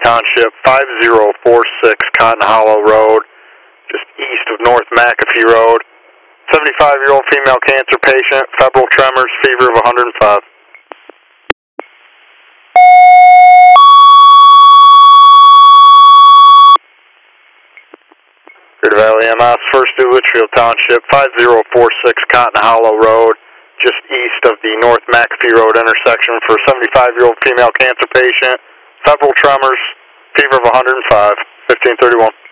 Township, 5046 Cotton Hollow Road, just east of North McAfee Road. 75-year-old female cancer patient, febrile tremors, fever of 105. Clear Valley MS, First Due Litchfield Township, 5046 Cotton Hollow Road, just east of the North McAfee Road intersection for a 75-year-old female cancer patient, febrile tremors, fever of 105, 1531.